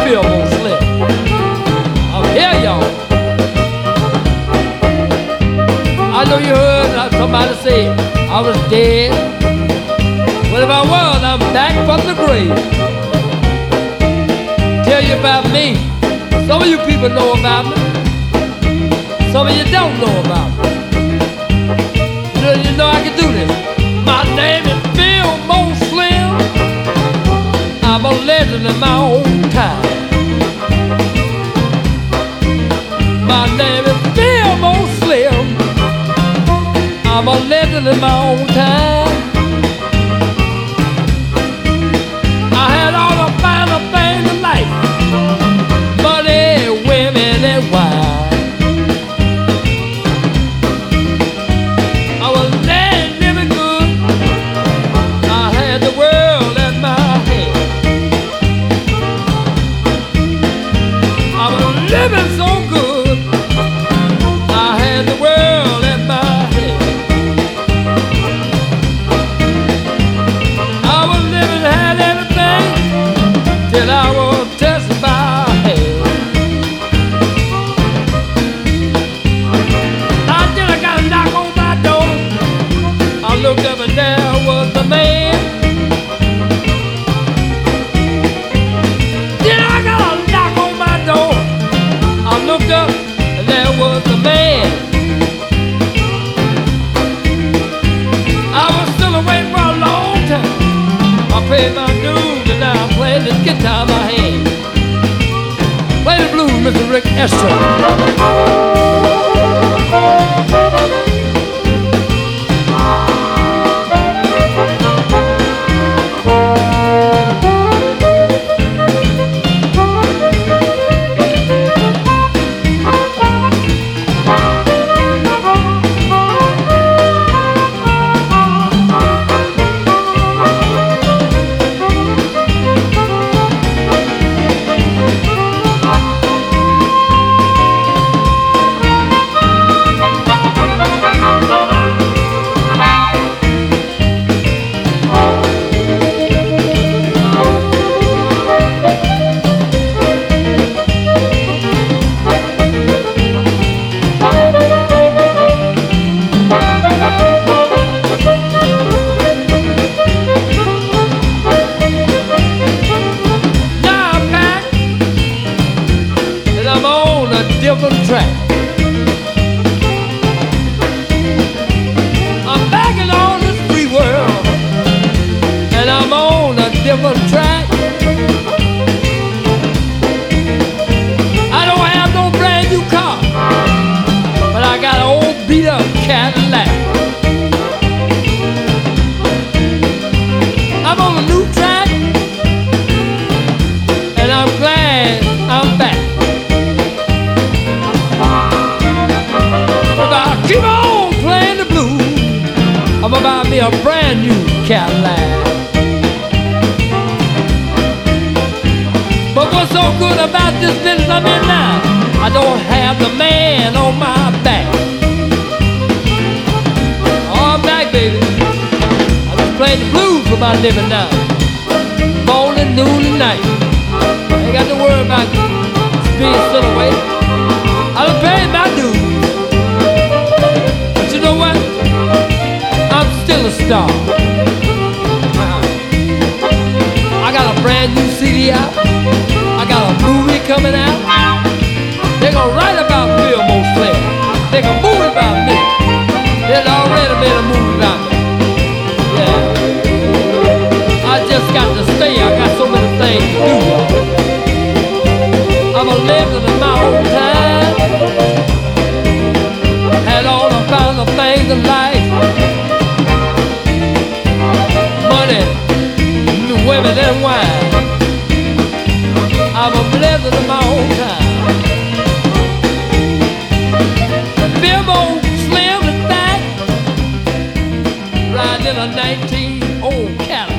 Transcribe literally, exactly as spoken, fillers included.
Fillmore Slim. I'm here, y'all. I know you heard somebody say I was dead. Well, if I was, I'm back from the grave. Tell you about me. Some of you people know about me. Some of you don't know about me. You know, you know I can do this. My name is Fillmore Slim. I'm a legend in my own time. My name is Fillmore Slim. I'm a legend in my own time. I had all the finer things in life: money, women, and wine. I was dead, living good. I had the world in my hand. I was living so good. I had the world in my hand. I was living, had everything, till I was touched by hell. Until I got a knock on my door. I looked up and there was the man. Then I got a knock on my door. I looked up and there was the man. I was still away for a long time. I paid my dues and now I'm playing this guitar in my hand. Play the blues, Mister Rick Esther. Now I'm back and I'm on a different track. I'm back in all this free world and I'm on a different track. I don't have no brand new car, but I got an old beat up Cadillac. I'm on a new track and I'm glad I'm back. If I keep on playing the blues, I'm gonna buy me a brand new Cadillac. But what's so good about this business I'm in now? I don't have the man on my back. Oh, I'm back, baby. I just play the blues for my living now. Morning, noon, and night. I ain't got to worry about being sent away. I done paid my dues. But you know what? I'm still a star. Uh-huh. I got a brand new C D out. I got a movie coming out. They're gonna write about Fillmore Slim. They gonna movie about me. They'd already made a movie about me. Yeah. I just got to stay. I got so many things to do. I'm a legend in my own time. Had all the kind of things in life. Money, women, and wine. I'm a legend in my own time. Fillmore Slim is back, riding in a nineteen old Cadillac.